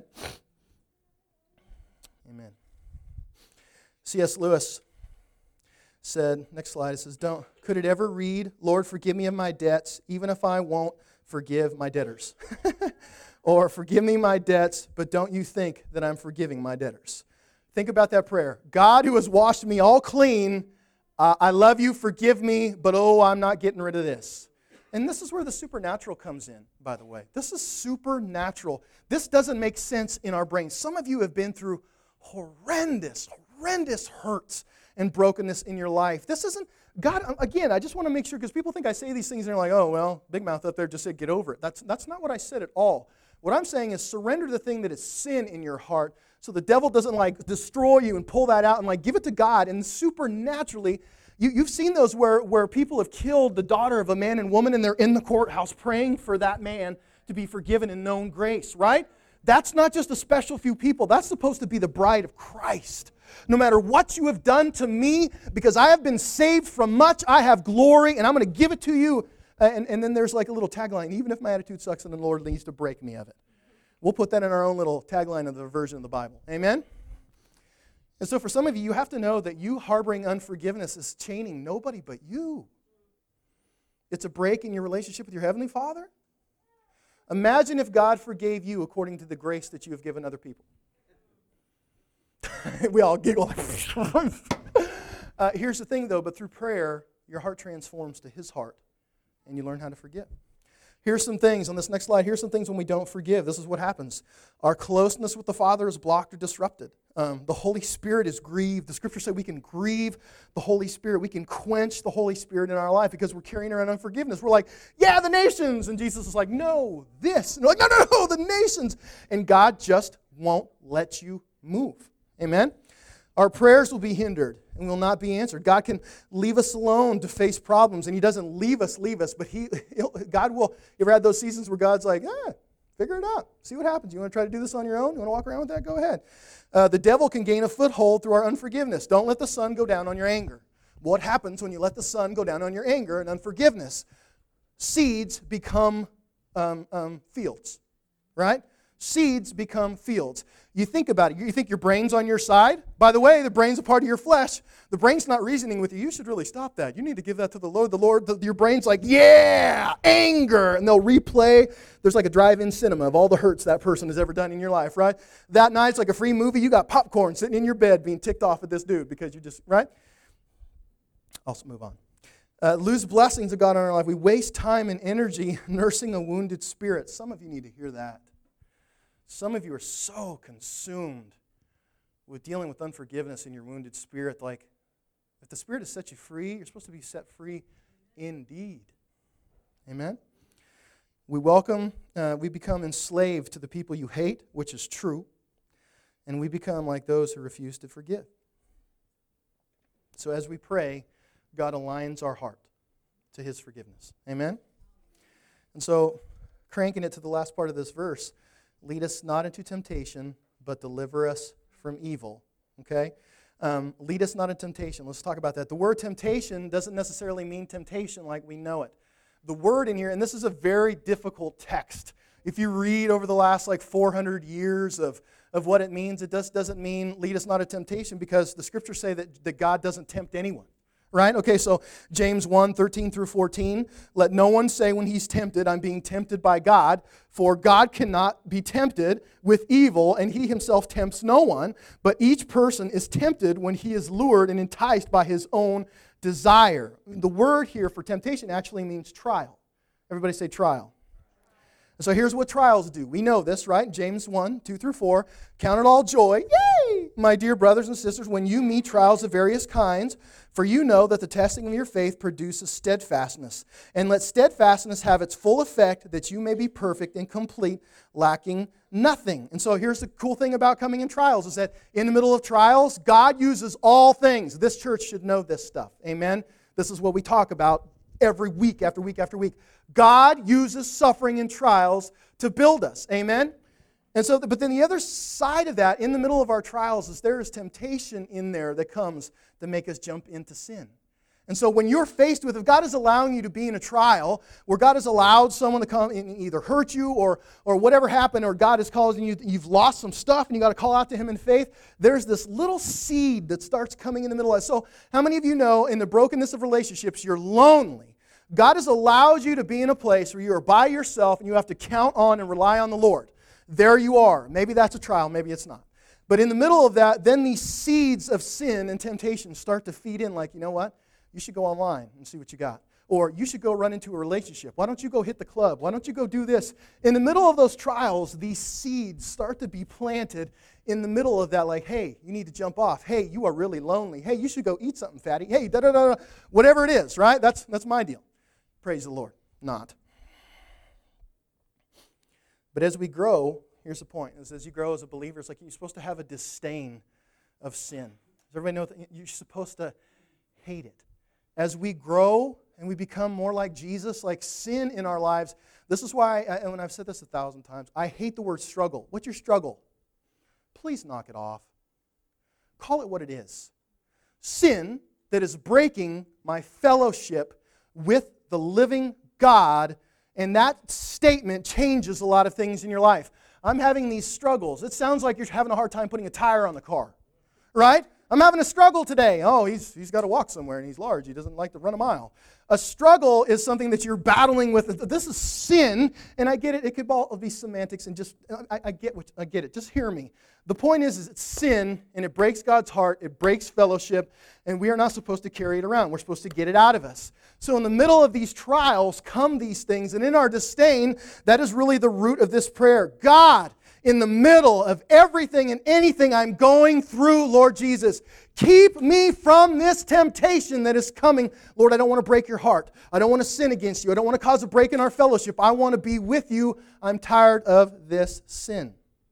Amen. C S Lewis said, next slide, it says, "Don't could it ever read, Lord, forgive me of my debts, even if I won't forgive my debtors?" Or, forgive me my debts, but don't you think that I'm forgiving my debtors? Think about that prayer. God who has washed me all clean, uh, I love you, forgive me, but oh, I'm not getting rid of this. And this is where the supernatural comes in, by the way. This is supernatural. This doesn't make sense in our brains. Some of you have been through horrendous, horrendous hurts and brokenness in your life. This isn't, God, again, I just want to make sure, because people think I say these things and they're like, oh, well, Big Mouth up there just said get over it. That's, that's not what I said at all. What I'm saying is surrender the thing that is sin in your heart so the devil doesn't like destroy you and pull that out and like give it to God. And supernaturally, you, you've seen those where, where people have killed the daughter of a man and woman and they're in the courthouse praying for that man to be forgiven and known grace, right? That's not just a special few people. That's supposed to be the bride of Christ. No matter what you have done to me, because I have been saved from much, I have glory, and I'm going to give it to you. And, and then there's like a little tagline, even if my attitude sucks and the Lord needs to break me of it. We'll put that in our own little tagline of the version of the Bible. Amen? And so for some of you, you have to know that you harboring unforgiveness is chaining nobody but you. It's a break in your relationship with your Heavenly Father. Imagine if God forgave you according to the grace that you have given other people. We all giggle. uh, here's the thing, though, but through prayer, your heart transforms to His heart, and you learn how to forgive. Here's some things on this next slide. Here's some things when we don't forgive. This is what happens. Our closeness with the Father is blocked or disrupted. Um, the Holy Spirit is grieved. The Scripture said we can grieve the Holy Spirit. We can quench the Holy Spirit in our life because we're carrying around unforgiveness. We're like, yeah, the nations. And Jesus is like, no, this. And we're like, no, no, no, the nations. And God just won't let you move. Amen? Our prayers will be hindered and will not be answered. God can leave us alone to face problems, and He doesn't leave us, leave us, but He, God will. You ever had those seasons where God's like, eh, figure it out. See what happens. You want to try to do this on your own? You want to walk around with that? Go ahead. Uh, the devil can gain a foothold through our unforgiveness. Don't let the sun go down on your anger. What happens when you let the sun go down on your anger and unforgiveness? Seeds become um, um, fields, right? Seeds become fields. You think about it. You think your brain's on your side? By the way, the brain's a part of your flesh. The brain's not reasoning with you. You should really stop that. You need to give that to the Lord. The Lord, the, your brain's like, yeah, anger. And they'll replay. There's like a drive-in cinema of all the hurts that person has ever done in your life, right? That night, it's like a free movie. You got popcorn sitting in your bed being ticked off at this dude because you just, right? I'll move on. Uh, lose blessings of God in our life. We waste time and energy nursing a wounded spirit. Some of you need to hear that. Some of you are so consumed with dealing with unforgiveness in your wounded spirit. Like, if the Spirit has set you free, you're supposed to be set free indeed. Amen? We welcome, uh, we become enslaved to the people you hate, which is true, and we become like those who refuse to forgive. So as we pray, God aligns our heart to His forgiveness. Amen? And so, cranking it to the last part of this verse, lead us not into temptation, but deliver us from evil. Okay? Um, lead us not into temptation. Let's talk about that. The word temptation doesn't necessarily mean temptation like we know it. The word in here, and this is a very difficult text. If you read over the last like four hundred years of, of what it means, it just doesn't mean lead us not into temptation because the Scriptures say that, that God doesn't tempt anyone. Right? Okay, so James one, thirteen through fourteen. Let no one say when he's tempted, I'm being tempted by God, for God cannot be tempted with evil, and He Himself tempts no one. But each person is tempted when he is lured and enticed by his own desire. The word here for temptation actually means trial. Everybody say trial. So here's what trials do. We know this, right? James one, two through four. Count it all joy, yay, my dear brothers and sisters, when you meet trials of various kinds, for you know that the testing of your faith produces steadfastness. And let steadfastness have its full effect, that you may be perfect and complete, lacking nothing. And so here's the cool thing about coming in trials, is that in the middle of trials, God uses all things. This church should know this stuff. Amen? This is what we talk about every week after week after week. God uses suffering and trials to build us. Amen? And so, but then the other side of that, in the middle of our trials, is there is temptation in there that comes to make us jump into sin. And so when you're faced with, if God is allowing you to be in a trial, where God has allowed someone to come and either hurt you or, or whatever happened, or God is causing you, you've lost some stuff and you got to call out to Him in faith, there's this little seed that starts coming in the middle of it. So how many of you know in the brokenness of relationships, you're lonely? God has allowed you to be in a place where you are by yourself and you have to count on and rely on the Lord. There you are. Maybe that's a trial, maybe it's not. But in the middle of that, then these seeds of sin and temptation start to feed in like, you know what? You should go online and see what you got. Or you should go run into a relationship. Why don't you go hit the club? Why don't you go do this? In the middle of those trials, these seeds start to be planted in the middle of that, like, hey, you need to jump off. Hey, you are really lonely. Hey, you should go eat something, fatty. Hey, da-da-da-da. Whatever it is, right? That's, that's my deal. Praise the Lord. Not. But as we grow, here's the point. Is as you grow as a believer, it's like you're supposed to have a disdain of sin. Does everybody know that you're supposed to hate it? As we grow and we become more like Jesus, like sin in our lives, this is why, I, and when I've said this a thousand times, I hate the word struggle. What's your struggle? Please knock it off. Call it what it is. Sin that is breaking my fellowship with the living God, and that statement changes a lot of things in your life. I'm having these struggles. It sounds like you're having a hard time putting a tire on the car, right? I'm having a struggle today. Oh, he's he's got to walk somewhere and he's large. He doesn't like to run a mile. A struggle is something that you're battling with. This is sin, and I get it. It could all be semantics, and just I, I get what I get it. Just hear me. The point is, is it's sin, and it breaks God's heart. It breaks fellowship, and we are not supposed to carry it around. We're supposed to get it out of us. So in the middle of these trials come these things, and in our disdain, that is really the root of this prayer. God, in the middle of everything and anything I'm going through, Lord Jesus, keep me from this temptation that is coming. Lord, I don't want to break your heart. I don't want to sin against you. I don't want to cause a break in our fellowship. I want to be with you. I'm tired of this sin.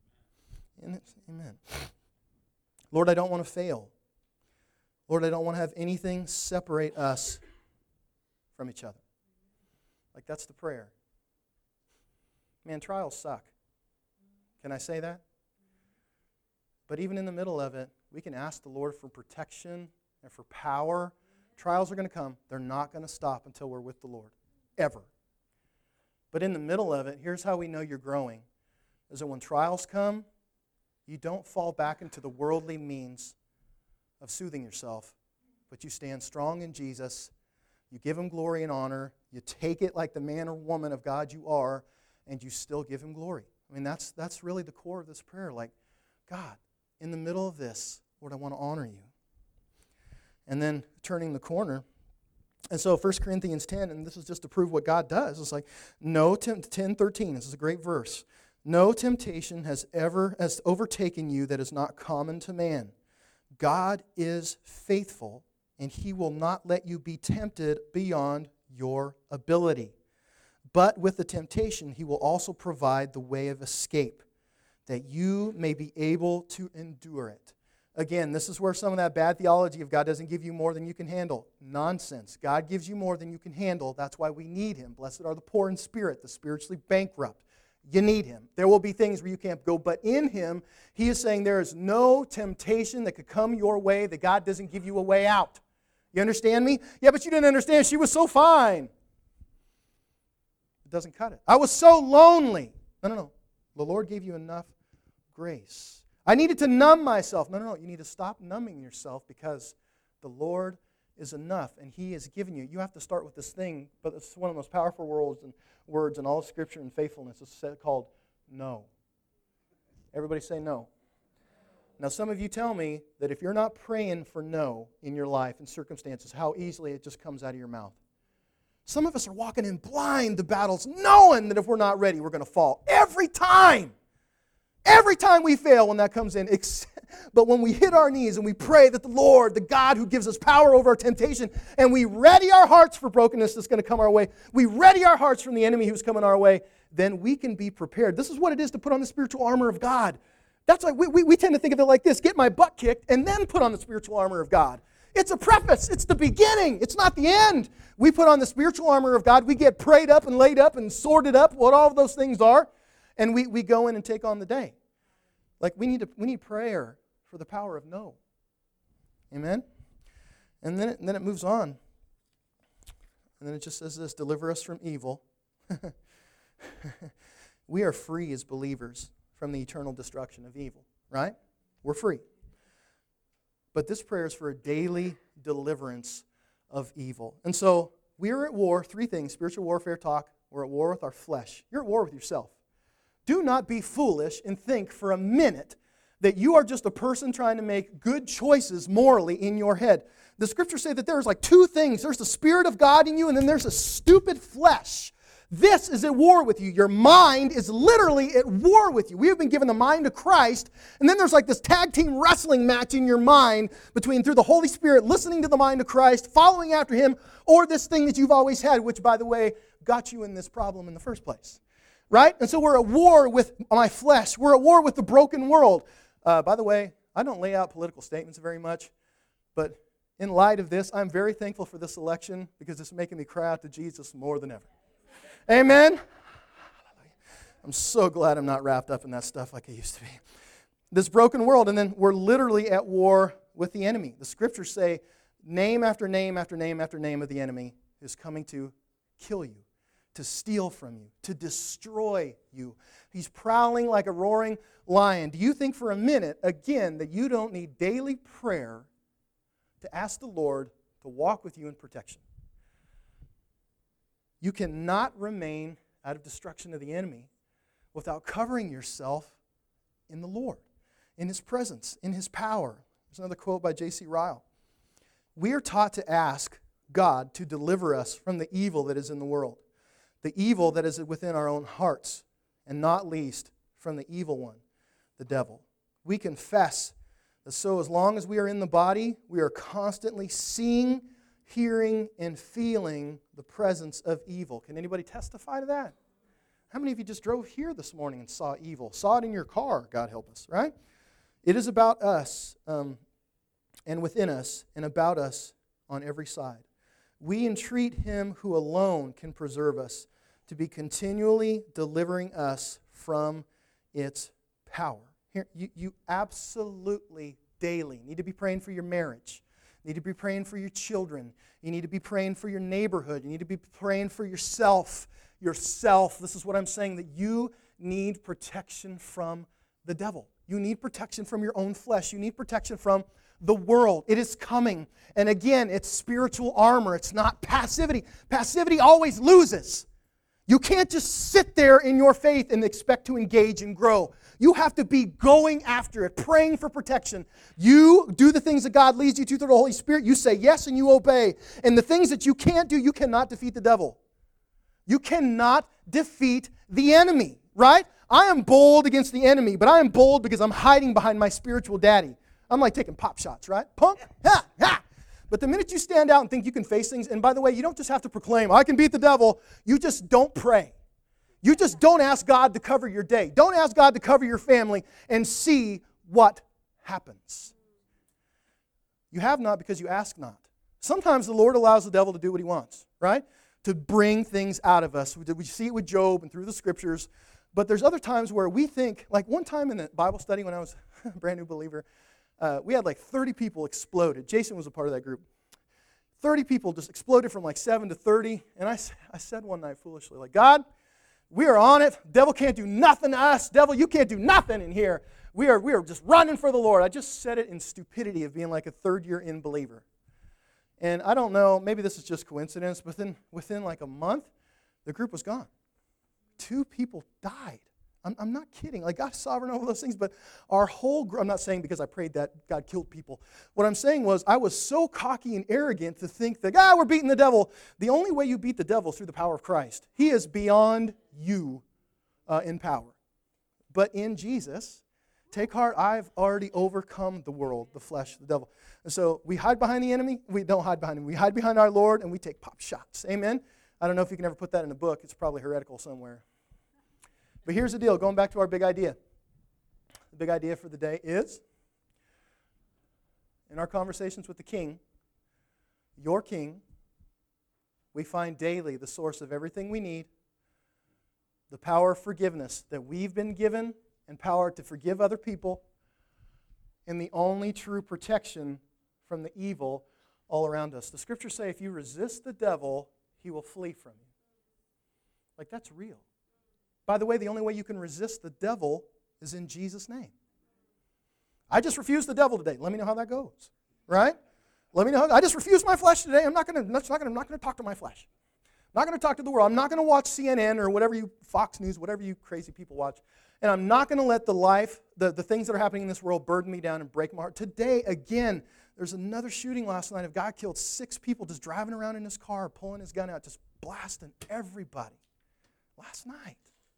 Amen. Lord, I don't want to fail. Lord, I don't want to have anything separate us from each other. Like, that's the prayer. Man, trials suck. Can I say that? But even in the middle of it, we can ask the Lord for protection and for power. Trials are going to come. They're not going to stop until we're with the Lord, ever. But in the middle of it, here's how we know you're growing, is that when trials come, you don't fall back into the worldly means of soothing yourself, but you stand strong in Jesus. You give Him glory and honor. You take it like the man or woman of God you are, and you still give Him glory. I mean, that's that's really the core of this prayer. Like, God, in the middle of this, Lord, I want to honor you. And then turning the corner. And so First Corinthians ten, and this is just to prove what God does. It's like, no, ten thirteen, this is a great verse. No temptation has ever has overtaken you that is not common to man. God is faithful, and He will not let you be tempted beyond your ability. But with the temptation, He will also provide the way of escape, that you may be able to endure it. Again, this is where some of that bad theology of God doesn't give you more than you can handle. Nonsense. God gives you more than you can handle. That's why we need Him. Blessed are the poor in spirit, the spiritually bankrupt. You need Him. There will be things where you can't go, but in Him, He is saying there is no temptation that could come your way that God doesn't give you a way out. You understand me? Yeah, but you didn't understand. She was so fine. It doesn't cut it. I was so lonely. No, no, no. The Lord gave you enough grace. I needed to numb myself. No, no, no. You need to stop numbing yourself because the Lord is enough, and He has given you. You have to start with this thing, but it's one of the most powerful words and words in all of Scripture and faithfulness. It's called no. Everybody say no. Now, some of you tell me that if you're not praying for no in your life and circumstances, how easily it just comes out of your mouth. Some of us are walking in blind to battles, knowing that if we're not ready, we're going to fall. Every time. Every time we fail when that comes in. But when we hit our knees and we pray that the Lord, the God who gives us power over our temptation, and we ready our hearts for brokenness that's going to come our way, we ready our hearts from the enemy who's coming our way, then we can be prepared. This is what it is to put on the spiritual armor of God. That's why we, we, we tend to think of it like this: get my butt kicked and then put on the spiritual armor of God. It's a preface. It's the beginning. It's not the end. We put on the spiritual armor of God. We get prayed up and laid up and sorted up, what all of those things are, and we, we go in and take on the day. Like we need to, we need prayer for the power of no. Amen? And then it, and then it moves on. And then it just says this: deliver us from evil. We are free as believers from the eternal destruction of evil, right? We're free. But this prayer is for a daily deliverance of evil. And so we are at war. Three things: spiritual warfare talk. We're at war with our flesh. You're at war with yourself. Do not be foolish and think for a minute that you are just a person trying to make good choices morally in your head. The Scriptures say that there's like two things. There's the Spirit of God in you, and then there's a stupid flesh. This is at war with you. Your mind is literally at war with you. We have been given the mind of Christ, and then there's like this tag team wrestling match in your mind between through the Holy Spirit, listening to the mind of Christ, following after Him, or this thing that you've always had, which, by the way, got you in this problem in the first place. Right? And so we're at war with my flesh. We're at war with the broken world. Uh, by the way, I don't lay out political statements very much, but in light of this, I'm very thankful for this election because it's making me cry out to Jesus more than ever. Amen? I'm so glad I'm not wrapped up in that stuff like I used to be. This broken world, and then we're literally at war with the enemy. The Scriptures say name after name after name after name of the enemy is coming to kill you, to steal from you, to destroy you. He's prowling like a roaring lion. Do you think for a minute, again, that you don't need daily prayer to ask the Lord to walk with you in protection? You cannot remain out of destruction of the enemy without covering yourself in the Lord, in His presence, in His power. There's another quote by J C Ryle. We are taught to ask God to deliver us from the evil that is in the world, the evil that is within our own hearts, and not least from the evil one, the devil. We confess that so as long as we are in the body, we are constantly seeing, hearing, and feeling the presence of evil. Can anybody testify to that? How many of you just drove here this morning and saw evil? Saw it in your car, God help us, right? It is about us um, and within us and about us on every side. We entreat Him who alone can preserve us to be continually delivering us from its power. Here, you, you absolutely daily need to be praying for your marriage. You need to be praying for your children. You need to be praying for your neighborhood. You need to be praying for yourself. Yourself. This is what I'm saying, that you need protection from the devil. You need protection from your own flesh. You need protection from the world. It is coming. And again, it's spiritual armor. It's not passivity. Passivity always loses. You can't just sit there in your faith and expect to engage and grow. You have to be going after it, praying for protection. You do the things that God leads you to through the Holy Spirit. You say yes and you obey. And the things that you can't do, you cannot defeat the devil. You cannot defeat the enemy, right? I am bold against the enemy, but I am bold because I'm hiding behind my spiritual daddy. I'm like taking pop shots, right? Punk, ha, ha. But the minute you stand out and think you can face things, and by the way, you don't just have to proclaim, I can beat the devil. You just don't pray. You just don't ask God to cover your day. Don't ask God to cover your family and see what happens. You have not because you ask not. Sometimes the Lord allows the devil to do what he wants, right? To bring things out of us. We see it with Job and through the Scriptures. But there's other times where we think, like one time in a Bible study when I was a brand new believer, uh, we had like thirty people exploded. Jason was a part of that group. thirty people just exploded from like seven to thirty. And I, I said one night foolishly, like, God, we are on it. Devil can't do nothing to us. Devil, you can't do nothing in here. We are, we are just running for the Lord. I just said it in stupidity of being like a third year in believer. And I don't know, maybe this is just coincidence, but within, within like a month, the group was gone. Two people died. I'm, I'm not kidding. Like, God's sovereign over those things, but our whole group, I'm not saying because I prayed that God killed people. What I'm saying was I was so cocky and arrogant to think that, ah, we're beating the devil. The only way you beat the devil is through the power of Christ. He is beyond you uh, in power. But in Jesus, take heart, I've already overcome the world, the flesh, the devil. And so we hide behind the enemy. We don't hide behind him. We hide behind our Lord, and we take pop shots. Amen? I don't know if you can ever put that in a book. It's probably heretical somewhere. But here's the deal. Going back to our big idea. The big idea for the day is, in our conversations with the King, your King, we find daily the source of everything we need, the power of forgiveness that we've been given, and power to forgive other people, and the only true protection from the evil all around us. The Scriptures say if you resist the devil, he will flee from you. Like, that's real. By the way, the only way you can resist the devil is in Jesus' name. I just refused the devil today. Let me know how that goes, right? Let me know. How, I just refused my flesh today. I'm not going to. Not going. I'm not going to talk to my flesh. I'm not going to talk to the world. I'm not going to watch C N N or whatever you Fox News, whatever you crazy people watch. And I'm not going to let the life, the, the things that are happening in this world burden me down and break my heart. Today, again, there's another shooting last night. A guy killed six people just driving around in his car, pulling his gun out, just blasting everybody. Last night.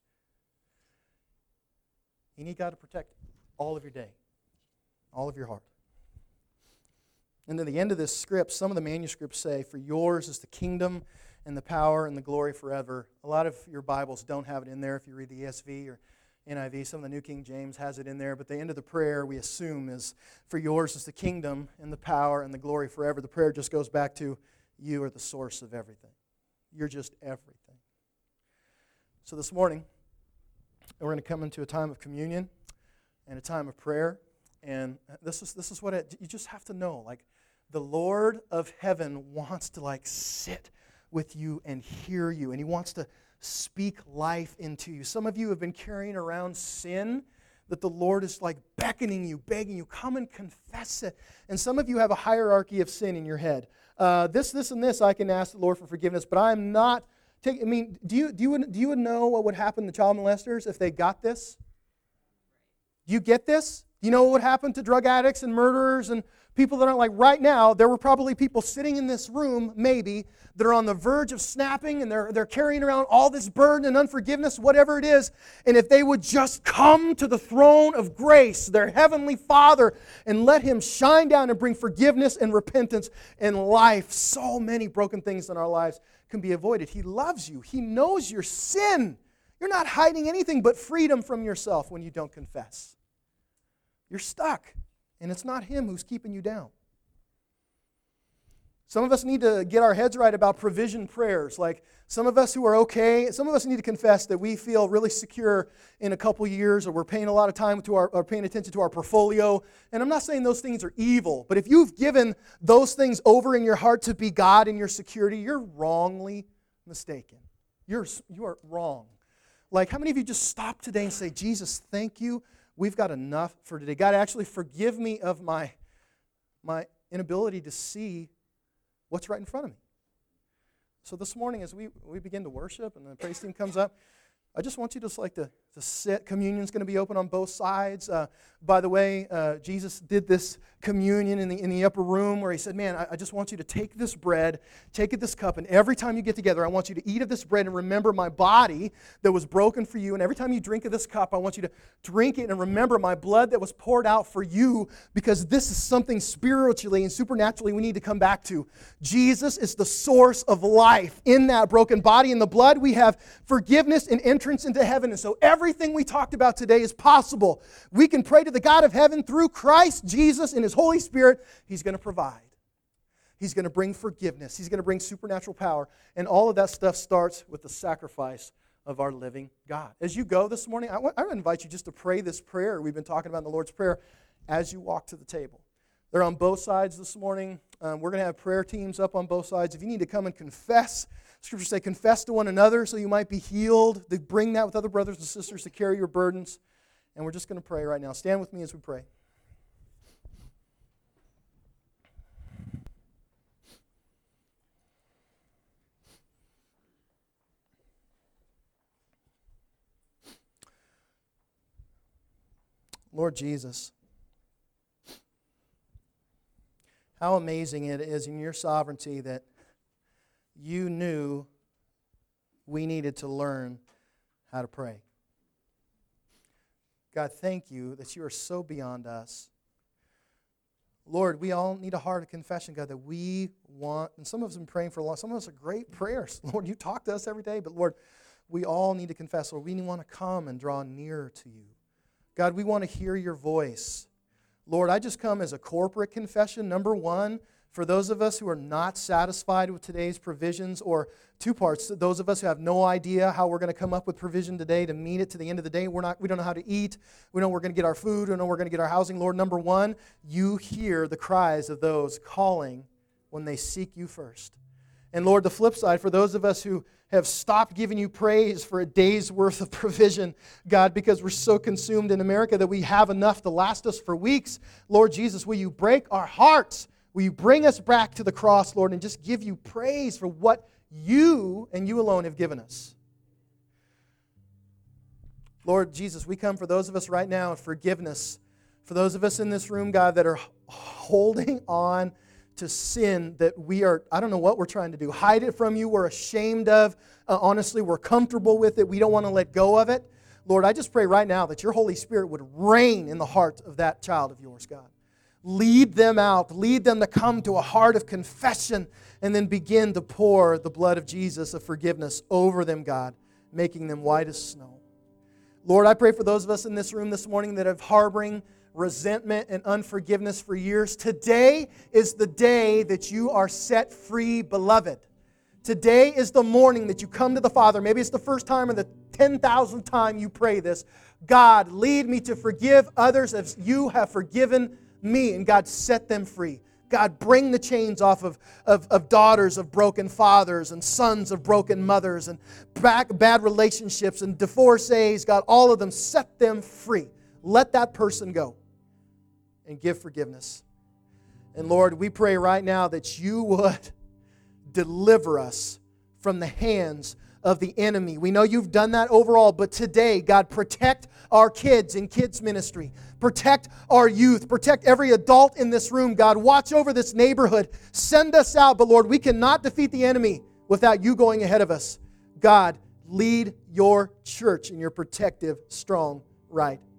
You need God to protect all of your day, all of your heart. And then the end of this script, some of the manuscripts say, for yours is the kingdom and the power and the glory forever. A lot of your Bibles don't have it in there if you read the E S V or N I V. Some of the New King James has it in there. But the end of the prayer, we assume, is for yours is the kingdom and the power and the glory forever. The prayer just goes back to you are the source of everything. You're just everything. So this morning, we're going to come into a time of communion and a time of prayer. And this is this is what it, you just have to know. Like, the Lord of heaven wants to, like, sit with you and hear you. And He wants to speak life into you. Some of you have been carrying around sin that the Lord is like beckoning you, begging you, come and confess it. And some of you have a hierarchy of sin in your head. Uh, this, this, and this, I can ask the Lord for forgiveness, but I am not taking, I mean, do you, do you, do you know what would happen to child molesters if they got this? Do you get this? Do you know what would happen to drug addicts and murderers and people that aren't like right now? There were probably people sitting in this room, maybe, that are on the verge of snapping and they're, they're carrying around all this burden and unforgiveness, whatever it is. And if they would just come to the throne of grace, their heavenly Father, and let Him shine down and bring forgiveness and repentance and life, so many broken things in our lives can be avoided. He loves you. He knows your sin. You're not hiding anything but freedom from yourself when you don't confess. You're stuck, and it's not Him who's keeping you down. Some of us need to get our heads right about provision prayers. Like some of us who are okay, some of us need to confess that we feel really secure in a couple years, or we're paying a lot of time to our, or paying attention to our portfolio. And I'm not saying those things are evil, but if you've given those things over in your heart to be God and your security, you're wrongly mistaken. You're, you are wrong. Like how many of you just stop today and say, Jesus, thank you. We've got enough for today. God, actually forgive me of my, my inability to see what's right in front of me. So this morning as we, we begin to worship and the praise team comes up, I just want you just like to, to sit. Communion's going to be open on both sides. Uh, by the way, uh, Jesus did this communion in the in the upper room where He said, man, I, I just want you to take this bread, take it this cup, and every time you get together, I want you to eat of this bread and remember my body that was broken for you. And every time you drink of this cup, I want you to drink it and remember my blood that was poured out for you, because this is something spiritually and supernaturally we need to come back to. Jesus is the source of life. In that broken body and the blood, we have forgiveness and entrance into heaven. And so everything we talked about today is possible. We can pray to the God of heaven through Christ Jesus and His Holy Spirit. He's going to provide. He's going to bring forgiveness. He's going to bring supernatural power. And all of that stuff starts with the sacrifice of our living God. As you go this morning, I want I invite you just to pray this prayer we've been talking about in the Lord's Prayer as you walk to the table. They're on both sides this morning. Um, we're going to have prayer teams up on both sides. If you need to come and confess, Scripture say, confess to one another so you might be healed. They bring that with other brothers and sisters to carry your burdens. And we're just going to pray right now. Stand with me as we pray. Lord Jesus, how amazing it is in your sovereignty that you knew we needed to learn how to pray. God, thank you that you are so beyond us. Lord, we all need a heart of confession, God, that we want, and some of us have been praying for a long, some of us are great prayers. Lord, you talk to us every day, but Lord, we all need to confess. Lord, we want to come and draw nearer to you. God, we want to hear your voice. Lord, I just come as a corporate confession. Number one, for those of us who are not satisfied with today's provisions, or two parts, those of us who have no idea how we're going to come up with provision today to meet it to the end of the day. We're not, we don't know how to eat. We don't know we're going to get our food. We don't know we're going to get our housing. Lord, number one, you hear the cries of those calling when they seek you first. And Lord, the flip side, for those of us who have stopped giving you praise for a day's worth of provision, God, because we're so consumed in America that we have enough to last us for weeks. Lord Jesus, will you break our hearts? Will you bring us back to the cross, Lord, and just give you praise for what you and you alone have given us? Lord Jesus, we come for those of us right now in forgiveness. For those of us in this room, God, that are holding on to sin that we are, I don't know what we're trying to do. Hide it from you. We're ashamed of. Uh, honestly, we're comfortable with it. We don't want to let go of it. Lord, I just pray right now that your Holy Spirit would reign in the heart of that child of yours, God. Lead them out. Lead them to come to a heart of confession and then begin to pour the blood of Jesus of forgiveness over them, God, making them white as snow. Lord, I pray for those of us in this room this morning that have harboring resentment and unforgiveness for years. Today is the day that you are set free, beloved. Today is the morning that you come to the Father. Maybe it's the first time or the ten thousandth time you pray this. God, lead me to forgive others as you have forgiven me. And God, set them free. God, bring the chains off of, of, of daughters of broken fathers and sons of broken mothers and back, bad relationships and divorcees. God, all of them, set them free. Let that person go and give forgiveness. And Lord, we pray right now that you would deliver us from the hands of the enemy. We know you've done that overall, but today, God, protect our kids in kids ministry. Protect our youth. Protect every adult in this room. God, watch over this neighborhood. Send us out. But Lord, we cannot defeat the enemy without you going ahead of us. God, lead your church in your protective, strong right